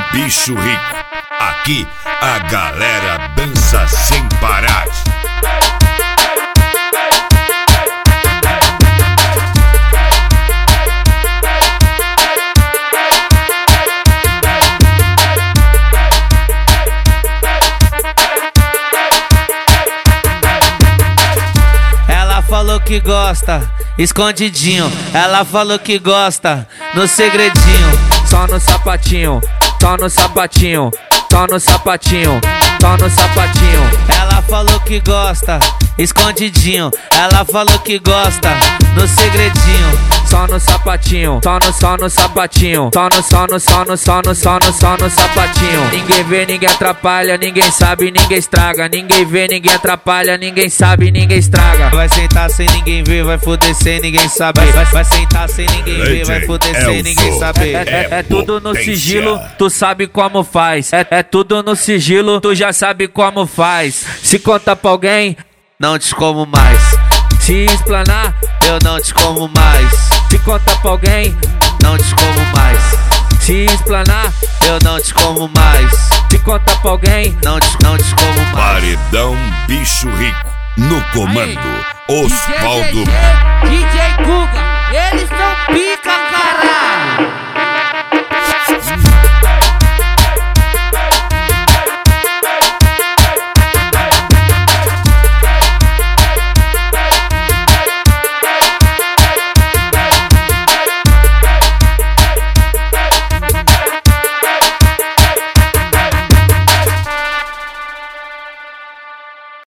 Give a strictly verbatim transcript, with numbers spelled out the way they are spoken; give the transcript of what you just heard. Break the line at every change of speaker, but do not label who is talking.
Bicho Rico. Aqui a galera dança sem parar.
Ela falou que gosta, escondidinho. Ela falou que gosta, no segredinho. Só no sapatinho, só no sapatinho, só no sapatinho, só no sapatinho. Ela falou que gosta, escondidinho. Ela falou que gosta, no segredinho. Só no sapatinho, só no, só no sapatinho, só no, só no, só no, só no, só no, só no sapatinho. Ninguém vê, ninguém atrapalha, ninguém sabe, ninguém estraga. Ninguém vê, ninguém atrapalha, ninguém sabe, ninguém estraga. Vai sentar sem ninguém ver, vai foder sem ninguém saber. Vai, vai sentar sem ninguém ver, vai foder sem ninguém saber. É, é, é tudo no sigilo, tu sabe como faz. É, é tudo no sigilo, tu já sabe como faz. Se conta pra alguém, não te como mais. Se explanar, eu não te como mais. Se conta pra alguém, não te como mais. Se explanar, eu não te como mais. Se conta pra alguém, não te, não te como mais.
Paredão Bicho Rico. No comando, Osvaldo.
D J Guga, eles são pica.